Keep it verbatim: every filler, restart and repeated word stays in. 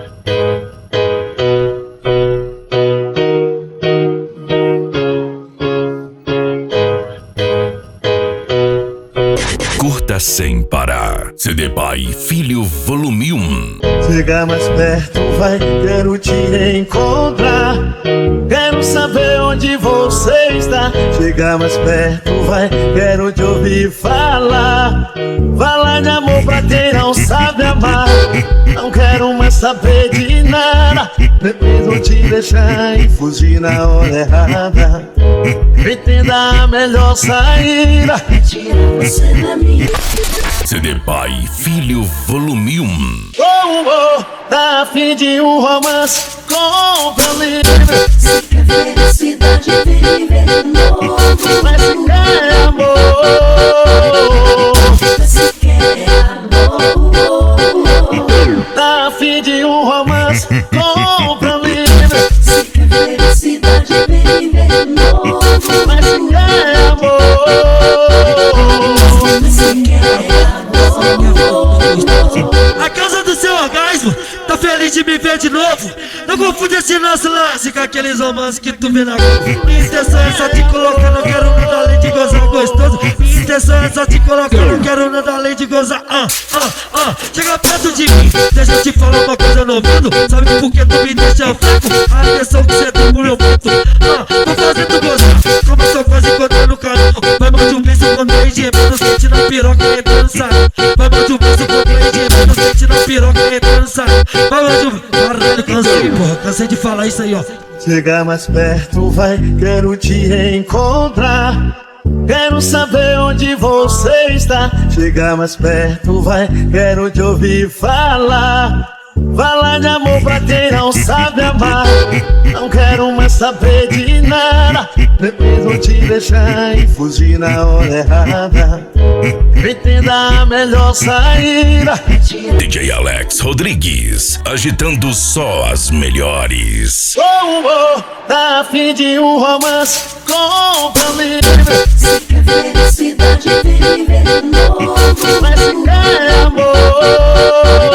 Curta sem parar. C D Pai Filho Volume um. Chega mais perto, vai, quero te encontrar. Quero saber onde você está. Chega mais perto, vai, quero te ouvir falar. Falar de amor pra quem não sabe amar. Não quero mais saber de nada. Preciso te deixar e fugir na hora errada. Entenda a melhor saída. Tira você da minha. C D Pai Filho Volume um. Oh, oh, tá a fim de um romance, compra livre. Se quer felicidade, vem viver de novo. Mas se quer amor, Mas se quer amor, tá a fim de um romance, compra livre. se quer felicidade, vem viver de novo. Mas se quer amor, Mas se quer amor, A causa do seu orgasmo, tá feliz de me ver de novo? Não confunde esse nosso lance com aqueles romances que tu vê na Globo. Minha intenção é só te colocar, não quero nada além de gozar gostoso. Minha intenção é só te colocar, não quero nada além de gozar. Ah, ah, ah, chega perto de mim, deixa eu te falar uma coisa no ouvido. Sabe por que tu me deixa fraco? A intenção que cê tem pro meu puto. Ah, tô fazendo gozar, como eu sou quase encontrando o canal. Vai mais de um beijo quando eu gemendo, sente na piroca e entra no saco. Vai mais de um beijo quando eu gemendo, sente na piroca e entra no saco. Vai mais de um... Caralho, cansei, porra, cansei de falar isso aí, ó. chega mais perto, vai, quero te encontrar. Quero saber onde você está. Chega mais perto, vai, quero te ouvir falar. Falar de amor pra quem não sabe amar. Não quero mais saber de nada. Preciso te deixar e fugir na hora errada. Entenda a melhor saída. D J Alex Rodrigues, agitando só as melhores. Oh, oh, tá a fim de um romance, compra livre. se quer felicidade, vem viver de novo. Mas se quer amor,